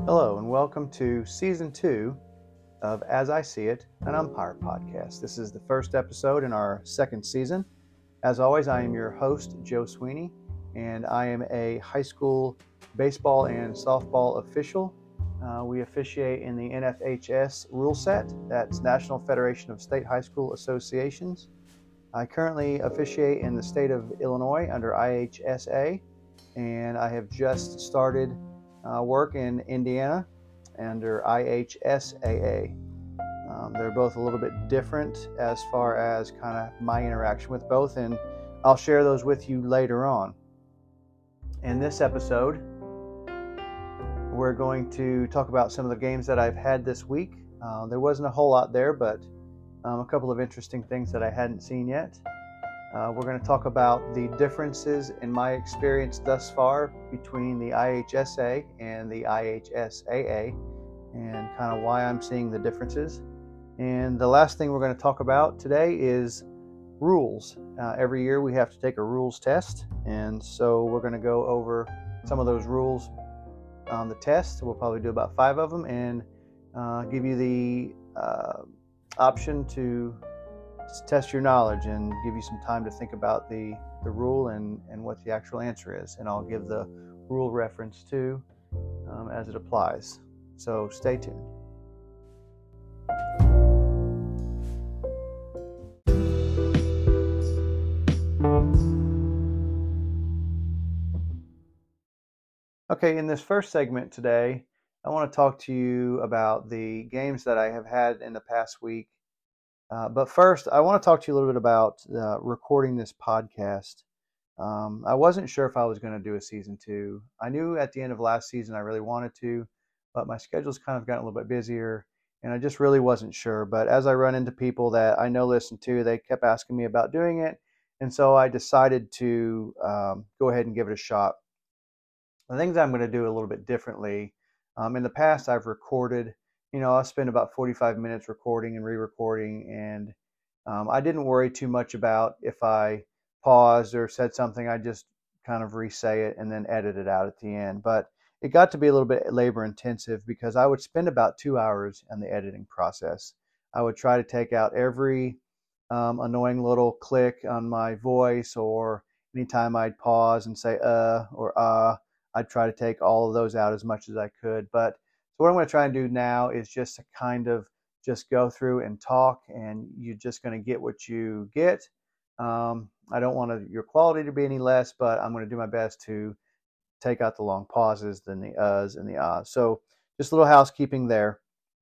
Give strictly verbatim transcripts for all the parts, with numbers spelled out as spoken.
Hello, and welcome to Season two of As I See It, an Umpire podcast. This is the first episode in our second season. As always, I am your host, Joe Sweeney, and I am a high school baseball and softball official. Uh, we officiate in the N F H S rule set, that's National Federation of State High School Associations. I currently officiate in the state of Illinois under I H S A, and I have just started uh, work in Indiana under I H S A A. Um, they're both a little bit different as far as kind of my interaction with both, and I'll share those with you later on. In this episode, we're going to talk about some of the games that I've had this week. Uh, there wasn't a whole lot there, but um, a couple of interesting things that I hadn't seen yet. Uh, we're going to talk about the differences in my experience thus far between the I H S A and the I H S A A and kind of why I'm seeing the differences. And the last thing we're going to talk about today is rules. Uh, every year we have to take a rules test, and so we're going to go over some of those rules on the test. We'll probably do about five of them and uh, give you the uh, option to test your knowledge and give you some time to think about the, the rule and, and what the actual answer is. And I'll give the rule reference too um, as it applies. So stay tuned. Okay, in this first segment today, I want to talk to you about the games that I have had in the past week. Uh, but first, I want to talk to you a little bit about uh, recording this podcast. Um, I wasn't sure if I was going to do a season two. I knew at the end of last season I really wanted to, but my schedule's kind of gotten a little bit busier, and I just really wasn't sure. But as I run into people that I know listen to, they kept asking me about doing it, and so I decided to um, go ahead and give it a shot. The things I'm going to do a little bit differently. Um, in the past, I've recorded. You know, I spent about forty-five minutes recording and re-recording, and um, I didn't worry too much about if I paused or said something. I just kind of re-say it and then edit it out at the end. But it got to be a little bit labor intensive because I would spend about two hours in the editing process. I would try to take out every um, annoying little click on my voice, or anytime I'd pause and say uh or uh, I'd try to take all of those out as much as I could. But so what I'm going to try and do now is just to kind of just go through and talk, and you're just going to get what you get. Um, I don't want to, your quality to be any less, but I'm going to do my best to take out the long pauses, then the uhs and the ahs. So just a little housekeeping there.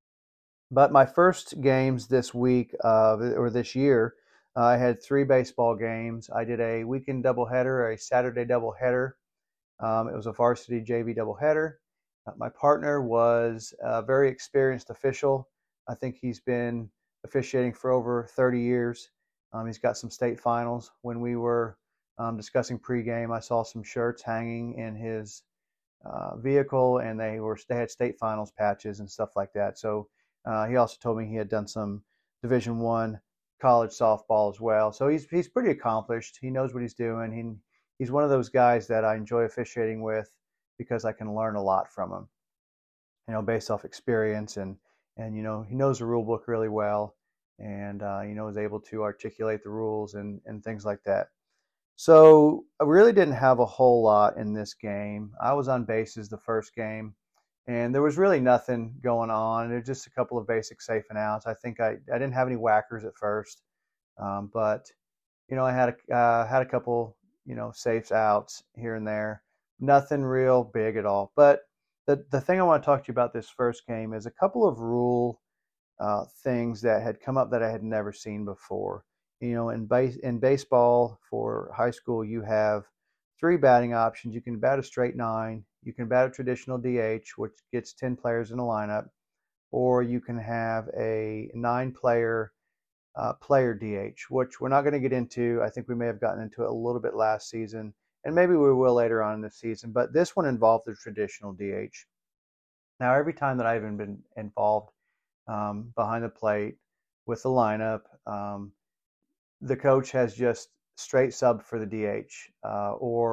But my first games this week uh, or this year, uh, I had three baseball games. I did a weekend doubleheader, a Saturday doubleheader. Um, it was a varsity J V doubleheader. Uh, my partner was a very experienced official. I think he's been officiating for over thirty years. Um, he's got some state finals. When we were um, discussing pregame, I saw some shirts hanging in his uh, vehicle, and they were they had state finals patches and stuff like that. So uh, he also told me he had done some Division One college softball as well. So he's he's pretty accomplished. He knows what he's doing. He he's one of those guys that I enjoy officiating with because I can learn a lot from him, you know, based off experience, and and you know he knows the rule book really well, and uh, you know is able to articulate the rules and and things like that. So I really didn't have a whole lot in this game. I was on bases the first game, and there was really nothing going on. There's just a couple of basic safe and outs. I think I I didn't have any whackers at first, um, but you know I had a uh, had a couple you know safes outs here and there. Nothing real big at all. But the the thing I want to talk to you about this first game is a couple of rule uh, things that had come up that I had never seen before. You know, in base in baseball for high school, you have three batting options. You can bat a straight nine. You can bat a traditional D H, which gets ten players in a lineup, or you can have a nine-player uh, player D H, which we're not going to get into. I think we may have gotten into it a little bit last season, and maybe we will later on in the season. But this one involved the traditional D H. Now, every time that I've been involved um, behind the plate with the lineup, um, the coach has just straight sub for the D H, uh, or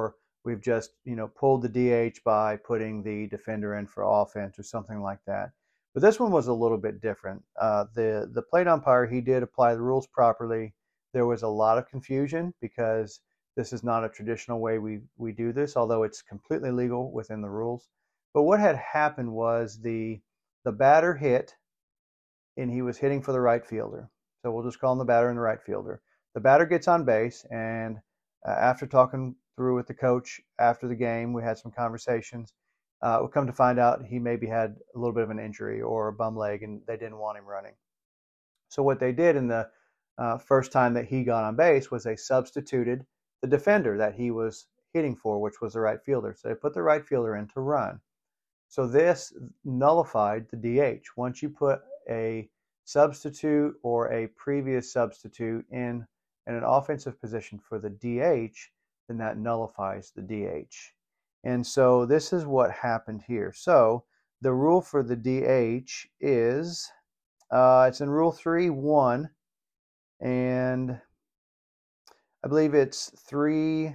we've just, you know, pulled the D H by putting the defender in for offense or something like that. But this one was a little bit different. Uh, the the plate umpire, he did apply the rules properly. There was a lot of confusion because this is not a traditional way we we do this, although it's completely legal within the rules. But what had happened was the the batter hit, and he was hitting for the right fielder. So we'll just call him the batter and the right fielder. The batter gets on base, and uh, after talking through with the coach after the game, we had some conversations. Uh, we come to find out he maybe had a little bit of an injury or a bum leg, and they didn't want him running. So what they did in the uh, first time that he got on base was they substituted the defender that he was hitting for, which was the right fielder. So they put the right fielder in to run. So this nullified the D H. Once you put a substitute or a previous substitute in, in an offensive position for the D H, then that nullifies the D H. And so this is what happened here. So the rule for the D H is, uh, it's in Rule three one, and I believe it's three,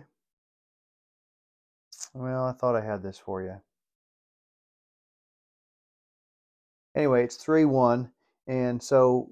well, I thought I had this for you. Anyway, it's three one, and so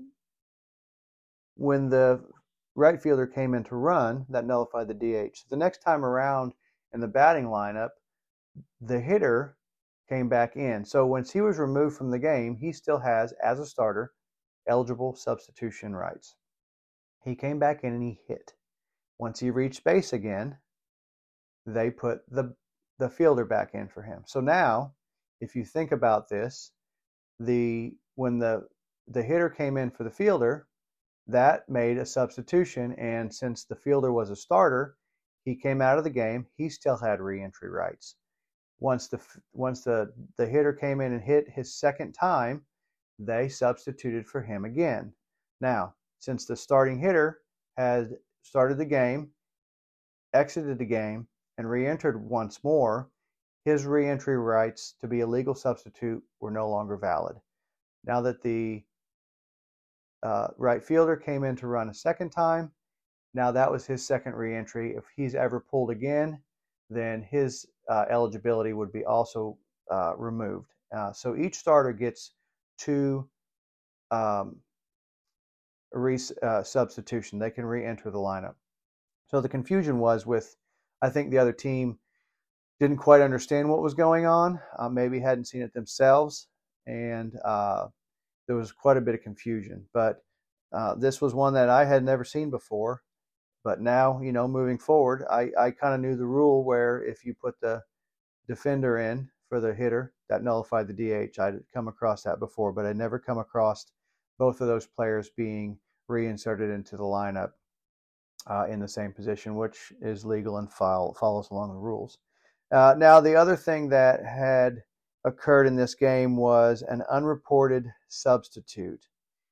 when the right fielder came in to run, that nullified the D H. The next time around in the batting lineup, the hitter came back in. So once he was removed from the game, he still has, as a starter, eligible substitution rights. He came back in and he hit. Once he reached base again, they put the, the fielder back in for him. So now, if you think about this, the when the the hitter came in for the fielder, that made a substitution, and since the fielder was a starter, he came out of the game, he still had re-entry rights. Once the once the the hitter came in and hit his second time, they substituted for him again. Now, since the starting hitter had started the game, exited the game, and re-entered once more, his re-entry rights to be a legal substitute were no longer valid. Now that the uh, right fielder came in to run a second time, now that was his second re-entry. If he's ever pulled again, then his uh, eligibility would be also uh, removed. Uh, so each starter gets two um, re uh, substitution. They can re-enter the lineup. So the confusion was with, I think the other team didn't quite understand what was going on, uh, maybe hadn't seen it themselves, and uh, there was quite a bit of confusion. But uh, this was one that I had never seen before. But now, you know, moving forward, I, I kind of knew the rule where if you put the defender in for the hitter, that nullified the D H. I'd come across that before, but I'd never come across both of those players being reinserted into the lineup uh, in the same position, which is legal and file, follows along the rules. Uh, now, the other thing that had occurred in this game was an unreported substitute.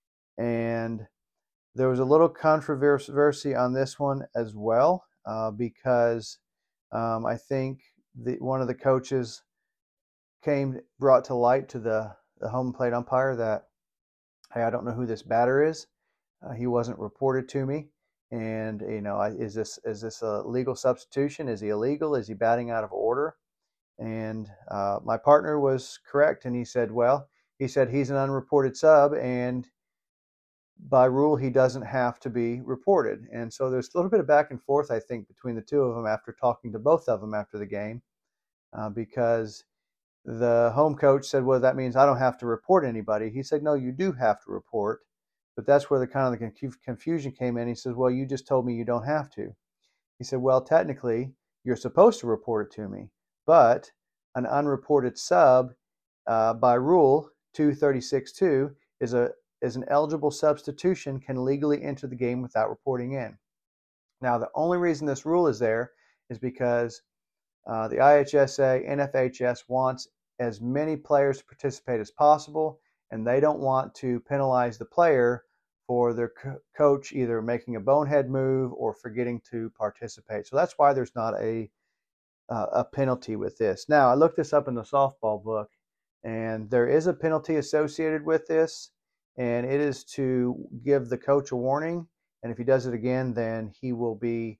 And there was a little controversy on this one as well, uh, because um, I think the, one of the coaches came, brought to light to the, the home plate umpire that, hey, I don't know who this batter is. Uh, he wasn't reported to me. And, you know, is this is this a legal substitution? Is he illegal? Is he batting out of order? And uh, my partner was correct, and he said, well, he said he's an unreported sub, and by rule, he doesn't have to be reported. And so there's a little bit of back and forth, I think, between the two of them after talking to both of them after the game, uh, because the home coach said, well, that means I don't have to report anybody. He said, no, you do have to report. But that's where the kind of the confusion came in. He says, well, you just told me you don't have to. He said, well, technically, you're supposed to report it to me. But an unreported sub, uh, by rule two thirty-six two, is a is an eligible substitution, can legally enter the game without reporting in. Now, the only reason this rule is there is because uh, the I H S A, N F H S wants as many players to participate as possible, and they don't want to penalize the player for their co coach either making a bonehead move or forgetting to participate. So that's why there's not a uh, a penalty with this. Now, I looked this up in the softball book, and there is a penalty associated with this, and it is to give the coach a warning. And if he does it again, then he will be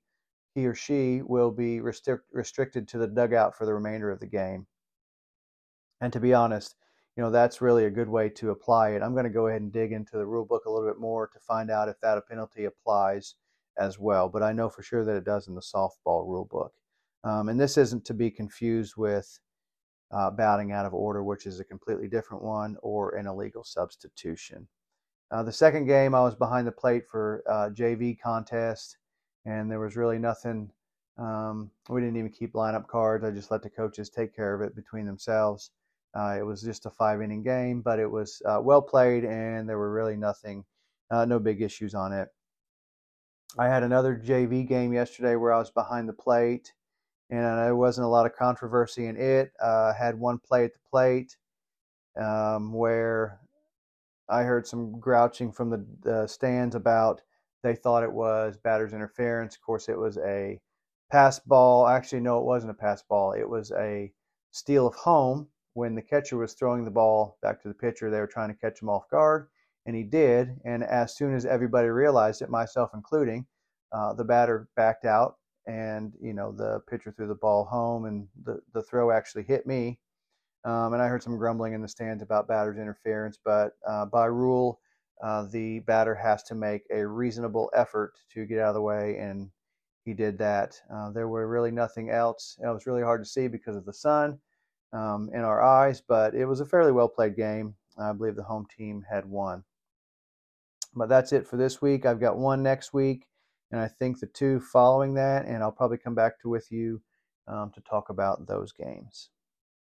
he or she will be restric- restricted to the dugout for the remainder of the game. And to be honest, you know, that's really a good way to apply it. I'm going to go ahead and dig into the rule book a little bit more to find out if that penalty applies as well. But I know for sure that it does in the softball rule book. Um, and this isn't to be confused with uh, batting out of order, which is a completely different one, or an illegal substitution. Uh, the second game, I was behind the plate for uh, J V contest, and there was really nothing. Um, we didn't even keep lineup cards. I just let the coaches take care of it between themselves. Uh, it was just a five-inning game, but it was uh, well played, and there were really nothing, uh, no big issues on it. I had another J V game yesterday where I was behind the plate, and there wasn't a lot of controversy in it. Uh, had one play at the plate um, where I heard some grouching from the, the stands about they thought it was batter's interference. Of course, it was a pass ball. Actually, no, it wasn't a pass ball. It was a steal of home. When the catcher was throwing the ball back to the pitcher, they were trying to catch him off guard, and he did. And as soon as everybody realized it, myself including, uh, the batter backed out, and you know the pitcher threw the ball home, and the, the throw actually hit me. Um, and I heard some grumbling in the stands about batter's interference, but uh, by rule, uh, the batter has to make a reasonable effort to get out of the way, and he did that. Uh, there were really nothing else. It was really hard to see because of the sun um, in our eyes, but it was a fairly well played game. I believe the home team had won. But that's it for this week. I've got one next week, and I think the two following that, and I'll probably come back to with you um, to talk about those games.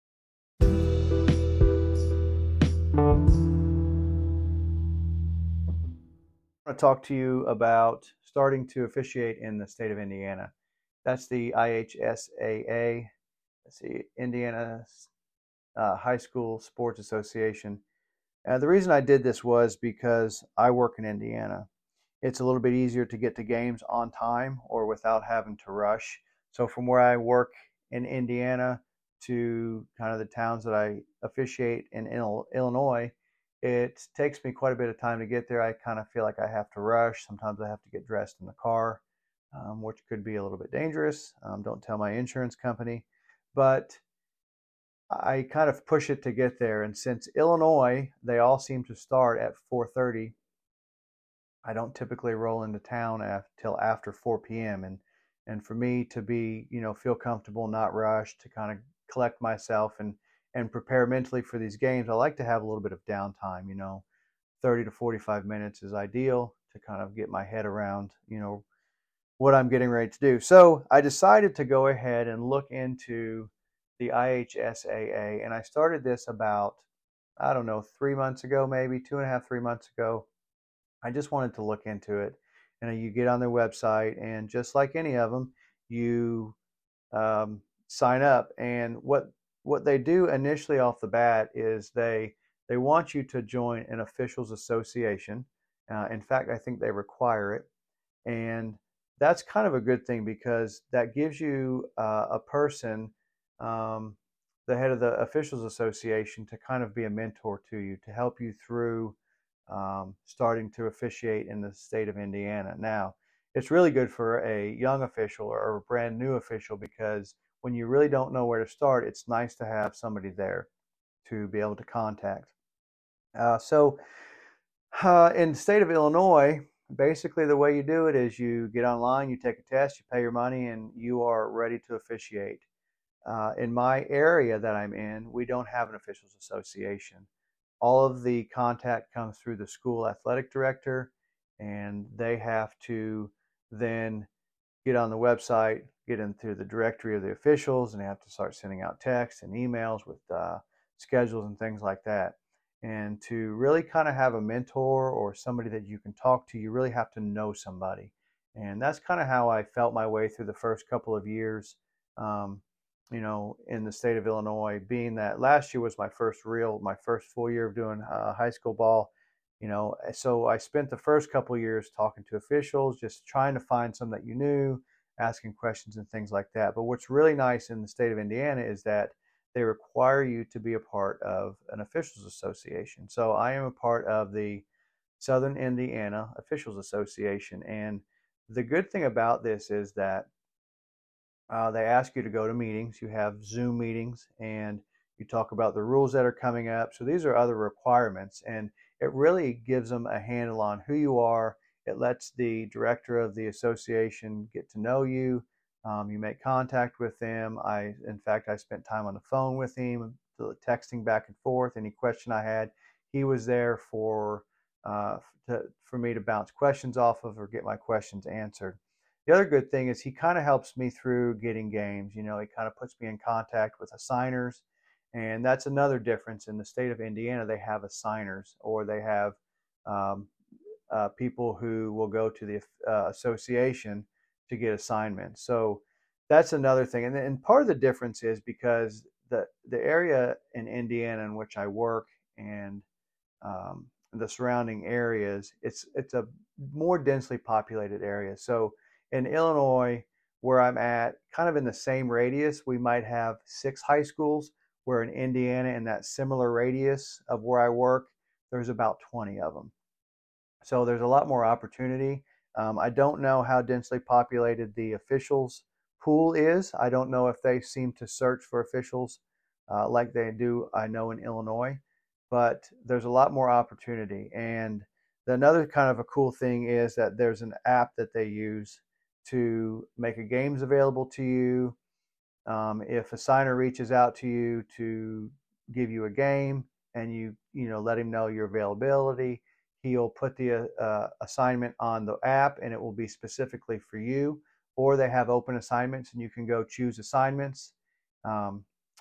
I want to talk to you about starting to officiate in the state of Indiana. That's the I H S A A. Let's see, Indiana uh, High School Sports Association. Uh, the reason I did this was because I work in Indiana. It's a little bit easier to get to games on time or without having to rush. So from where I work in Indiana to kind of the towns that I officiate in Illinois, it takes me quite a bit of time to get there. I kind of feel like I have to rush. Sometimes I have to get dressed in the car, um, which could be a little bit dangerous. Um, don't tell my insurance company. But I kind of push it to get there. And since Illinois, they all seem to start at four thirty, I don't typically roll into town until after four p m And and for me to be, you know, feel comfortable, not rush, to kind of collect myself and and prepare mentally for these games, I like to have a little bit of downtime. You know, thirty to forty-five minutes is ideal to kind of get my head around, you know, what I'm getting ready to do. So I decided to go ahead and look into the I H S A A, and I started this about, I don't know, three months ago, maybe two and a half, three months ago. I just wanted to look into it. And you get on their website, and just like any of them, you um, sign up. And what what they do initially off the bat is they they want you to join an officials association. Uh, in fact, I think they require it, and that's kind of a good thing because that gives you uh, a person, um, the head of the officials association, to kind of be a mentor to you, to help you through um, starting to officiate in the state of Indiana. Now, it's really good for a young official or a brand new official because when you really don't know where to start, it's nice to have somebody there to be able to contact. Uh, so, uh, in the state of Illinois, basically the way you do it is you get online, you take a test, you pay your money, and you are ready to officiate. Uh, in my area that I'm in, we don't have an officials association. All of the contact comes through the school athletic director, and they have to then get on the website, get into the directory of the officials, and they have to start sending out texts and emails with uh, schedules and things like that. And to really kind of have a mentor or somebody that you can talk to, you really have to know somebody. And that's kind of how I felt my way through the first couple of years, um, you know, in the state of Illinois, being that last year was my first real, my first full year of doing uh, high school ball. You know, so I spent the first couple of years talking to officials, just trying to find some that you knew, asking questions and things like that. But what's really nice in the state of Indiana is that they require you to be a part of an officials association. So I am a part of the Southern Indiana Officials Association. And the good thing about this is that Uh, they ask you to go to meetings. You have Zoom meetings, and you talk about the rules that are coming up. So these are other requirements, and it really gives them a handle on who you are. It lets the director of the association get to know you. Um, you make contact with them. I, in fact, I spent time on the phone with him, texting back and forth. Any question I had, he was there for uh, to, for me to bounce questions off of or get my questions answered. The other good thing is he kind of helps me through getting games. You know, he kind of puts me in contact with assigners, and that's another difference. In the state of Indiana, they have assigners, or they have um, uh, people who will go to the uh, association to get assignments. So that's another thing. And, and part of the difference is because the the area in Indiana in which I work and um, the surrounding areas, it's it's a more densely populated area. So in Illinois, where I'm at, kind of in the same radius, we might have six high schools, where in Indiana, in that similar radius of where I work, there's about twenty of them. So there's a lot more opportunity. Um, I don't know how densely populated the officials pool is. I don't know if they seem to search for officials uh, like they do, I know, in Illinois, but there's a lot more opportunity. And another kind of a cool thing is that there's an app that they use to make a games available to you. Um, if a signer reaches out to you to give you a game and you you know let him know your availability, he'll put the uh, assignment on the app and it will be specifically for you. Or they have open assignments and you can go choose assignments. Um,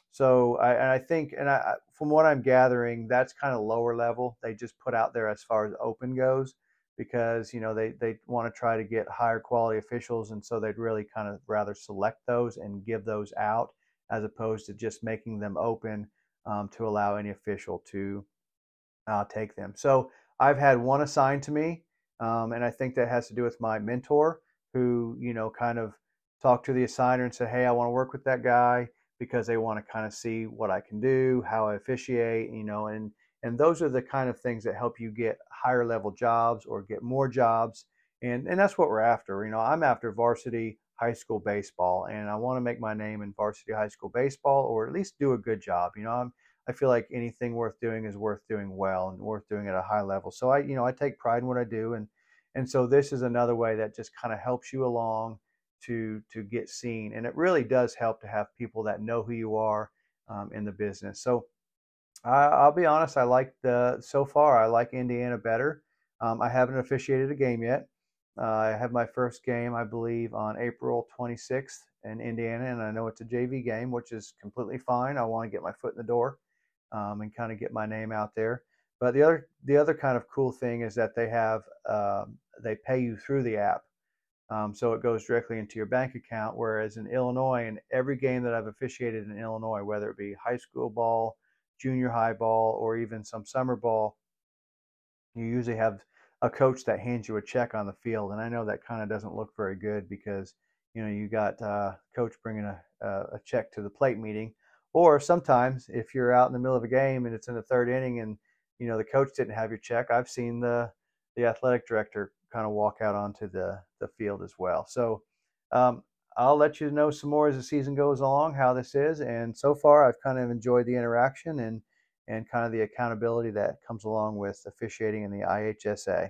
so I, and I think, and I, from what I'm gathering, that's kind of lower level. They just put out there as far as open goes, because you know they they want to try to get higher quality officials, and so they'd really kind of rather select those and give those out as opposed to just making them open um, to allow any official to uh, take them. So I've had one assigned to me, um, and I think that has to do with my mentor, who you know kind of talked to the assigner and said, "Hey, I want to work with that guy," because they want to kind of see what I can do, how I officiate, you know, and and those are the kind of things that help you get higher level jobs or get more jobs. And, and that's what we're after. You know, I'm after varsity high school baseball, and I want to make my name in varsity high school baseball, or at least do a good job. You know, I'm, I feel like anything worth doing is worth doing well and worth doing at a high level. So I, you know, I take pride in what I do. And, and so this is another way that just kind of helps you along to, to get seen. And it really does help to have people that know who you are um, in the business. So I, I'll be honest, I like the, so far, I like Indiana better. Um, I haven't officiated a game yet. Uh, I have my first game, I believe, on April twenty-sixth in Indiana, and I know it's a J V game, which is completely fine. I want to get my foot in the door um, and kind of get my name out there. But the other, the other kind of cool thing is that they have, um, they pay you through the app. Um, so it goes directly into your bank account, whereas in Illinois, in every game that I've officiated in Illinois, whether it be high school ball, junior high ball, or even some summer ball, you usually have a coach that hands you a check on the field. And I know that kind of doesn't look very good, because you know you got uh, coach bringing a, a check to the plate meeting. Or sometimes if you're out in the middle of a game and it's in the third inning and you know the coach didn't have your check, I've seen the the athletic director kind of walk out onto the the field as well. So um, I'll let you know some more as the season goes along how this is. And so far, I've kind of enjoyed the interaction and and kind of the accountability that comes along with officiating in the I H S A.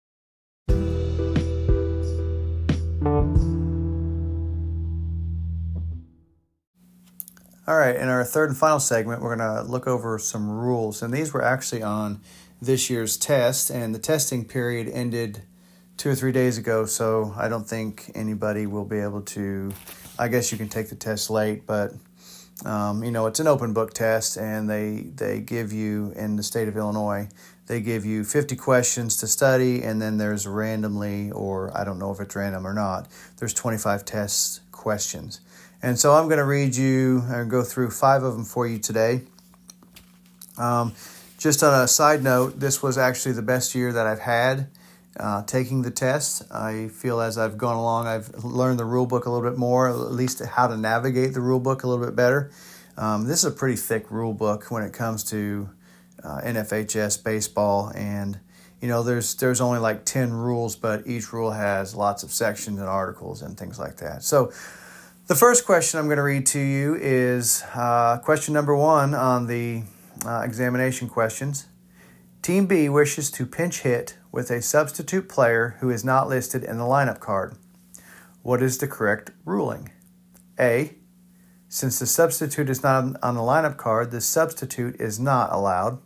All right, in our third and final segment, we're going to look over some rules. And these were actually on this year's test, and the testing period ended two or three days ago, so I don't think anybody will be able to, I guess you can take the test late, but um, you know, it's an open book test, and they, they give you, in the state of Illinois, they give you fifty questions to study, and then there's randomly, or I don't know if it's random or not, there's twenty-five test questions. And so I'm going to read you and go through five of them for you today. Um, just on a side note, this was actually the best year that I've had uh, taking the test. I feel as I've gone along, I've learned the rule book a little bit more, at least how to navigate the rule book a little bit better. Um, this is a pretty thick rule book when it comes to uh, N F H S baseball, and you know there's there's only like ten rules, but each rule has lots of sections and articles and things like that. So The first question I'm going to read to you is uh, question number one on the uh, examination questions. Team B wishes to pinch hit with a substitute player who is not listed in the lineup card. What is the correct ruling? A. Since the substitute is not on the lineup card, the substitute is not allowed.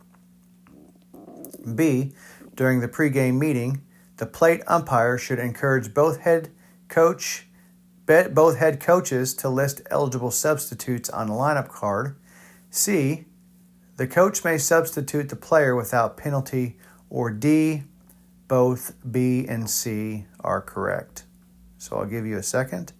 B. During the pregame meeting, the plate umpire should encourage both head coach both head coaches to list eligible substitutes on the lineup card. C. The coach may substitute the player without penalty. Or D. Both B and C are correct. So I'll give you a second.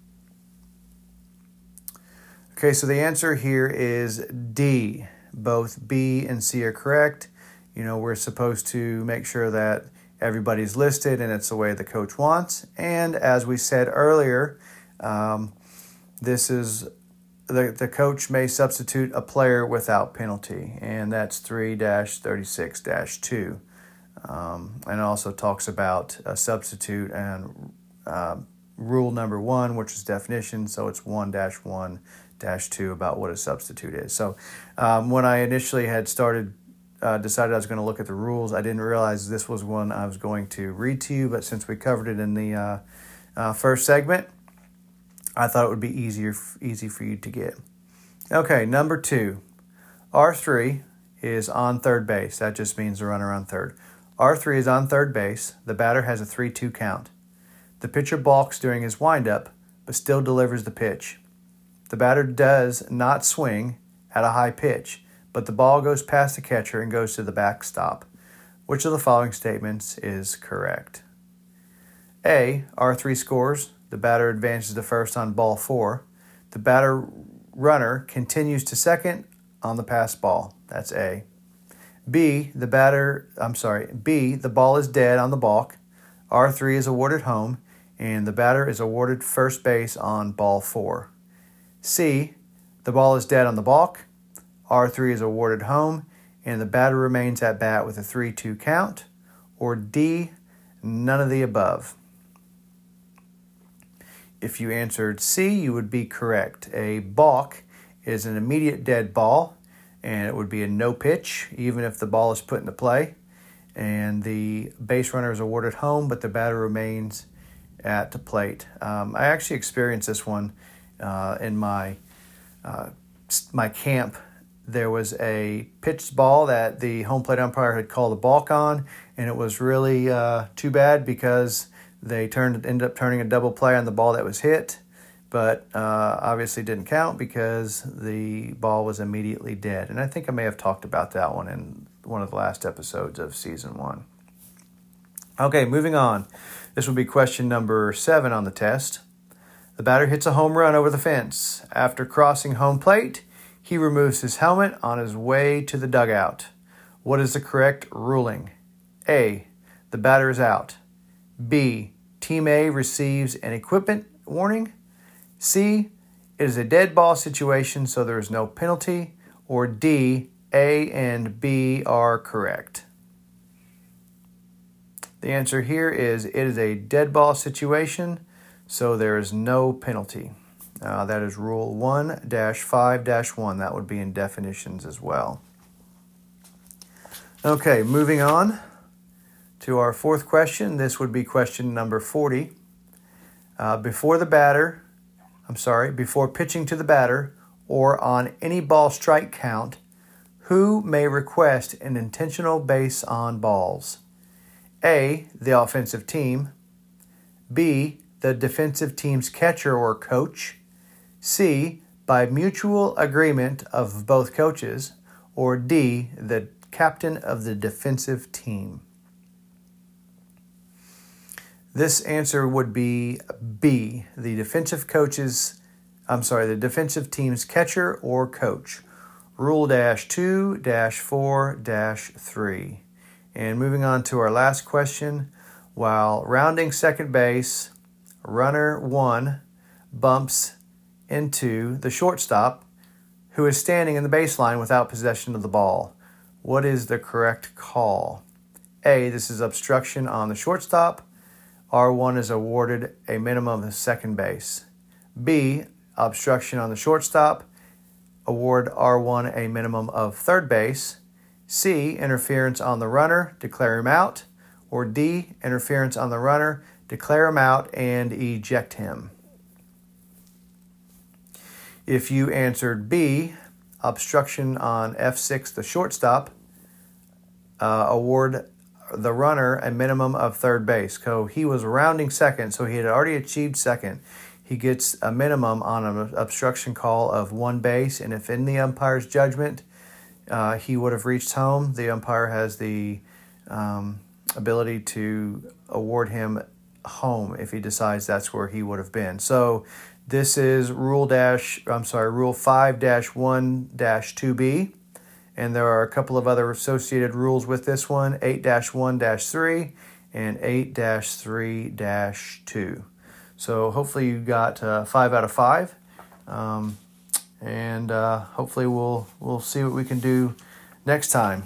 Okay, so the answer here is D. Both B and C are correct. You know, we're supposed to make sure that everybody's listed and it's the way the coach wants. And as we said earlier, Um, this is the, the coach may substitute a player without penalty, and that's three dash thirty-six dash two. Um, and it also talks about a substitute and uh, rule number one, which is definition, so it's one dash one dash two about what a substitute is. So um, when I initially had started, uh, decided I was going to look at the rules, I didn't realize this was one I was going to read to you, but since we covered it in the uh, uh, first segment, I thought it would be easier, easy for you to get. Okay, number two. R three is on third base. That just means the runner on third. R three is on third base. The batter has a three two count. The pitcher balks during his windup, but still delivers the pitch. The batter does not swing at a high pitch, but the ball goes past the catcher and goes to the backstop. Which of the following statements is correct? A. R three scores. The batter advances to first on ball four. The batter runner continues to second on the pass ball. That's A. B, the batter, I'm sorry, B, the ball is dead on the balk. R three is awarded home, and the batter is awarded first base on ball four. C, the ball is dead on the balk. R three is awarded home, and the batter remains at bat with a three two count. Or D, none of the above. If you answered C, you would be correct. A balk is an immediate dead ball, and it would be a no pitch, even if the ball is put into play. And the base runner is awarded home, but the batter remains at the plate. Um, I actually experienced this one uh, in my uh, my camp. There was a pitched ball that the home plate umpire had called a balk on, and it was really uh, too bad because they turned ended up turning a double play on the ball that was hit, but uh, obviously didn't count because the ball was immediately dead. And I think I may have talked about that one in one of the last episodes of season one. Okay, moving on. This will be question number seven on the test. The batter hits a home run over the fence. After crossing home plate, he removes his helmet on his way to the dugout. What is the correct ruling? A, the batter is out. B, Team A receives an equipment warning. C, it is a dead ball situation, so there is no penalty. Or D, A and B are correct. The answer here is it is a dead ball situation, so there is no penalty. Uh, that is Rule one dash five dash one. That would be in definitions as well. Okay, moving on to our fourth question. This would be question number forty. Uh, before the batter, I'm sorry, before pitching to the batter or on any ball strike count, who may request an intentional base on balls? A, the offensive team. B, the defensive team's catcher or coach. C, by mutual agreement of both coaches. Or D, the captain of the defensive team. This answer would be B, the defensive coach's, I'm sorry, the defensive team's catcher or coach. Rule dash two dash four dash three. And moving on to our last question, while rounding second base, runner one bumps into the shortstop who is standing in the baseline without possession of the ball. What is the correct call? A, this is obstruction on the shortstop. R one is awarded a minimum of second base. B, obstruction on the shortstop, award R one a minimum of third base. C, interference on the runner, declare him out. Or D, interference on the runner, declare him out and eject him. If you answered B, obstruction on F six, the shortstop, uh, award the runner a minimum of third base. So he was rounding second, so he had already achieved second. He gets a minimum on an obstruction call of one base, and if in the umpire's judgment uh, he would have reached home, the umpire has the um, ability to award him home if he decides that's where he would have been. So this is rule dash, I'm sorry, rule five dash one dash two B. And there are a couple of other associated rules with this one, eight dash one dash three and eight dash three dash two. So hopefully you got uh, five out of five. Um, and uh, hopefully we'll we'll see what we can do next time.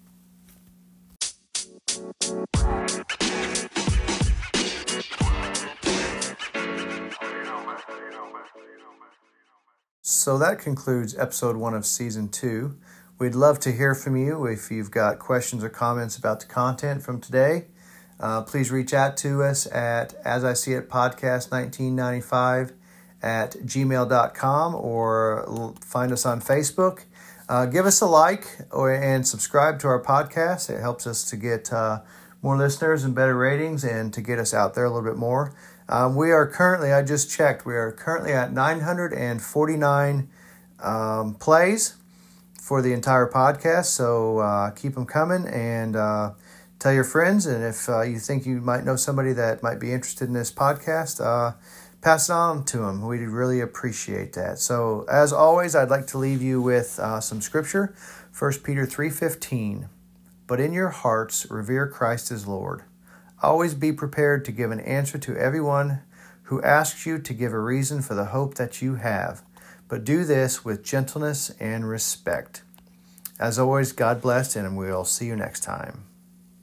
So that concludes episode one of season two. We'd love to hear from you. If you've got questions or comments about the content from today, uh, please reach out to us at as I see it podcast nineteen ninety-five at gmail dot com or find us on Facebook. Uh, give us a like or and subscribe to our podcast. It helps us to get uh, more listeners and better ratings and to get us out there a little bit more. Um, we are currently, I just checked, we are currently at nine hundred forty-nine um, plays for the entire podcast. So uh, keep them coming and uh, tell your friends. And if uh, you think you might know somebody that might be interested in this podcast, uh, pass it on to them. We'd really appreciate that. So as always, I'd like to leave you with uh, some scripture. First Peter three fifteen. But in your hearts, revere Christ as Lord. Always be prepared to give an answer to everyone who asks you to give a reason for the hope that you have, but do this with gentleness and respect. As always, God bless, and we'll see you next time.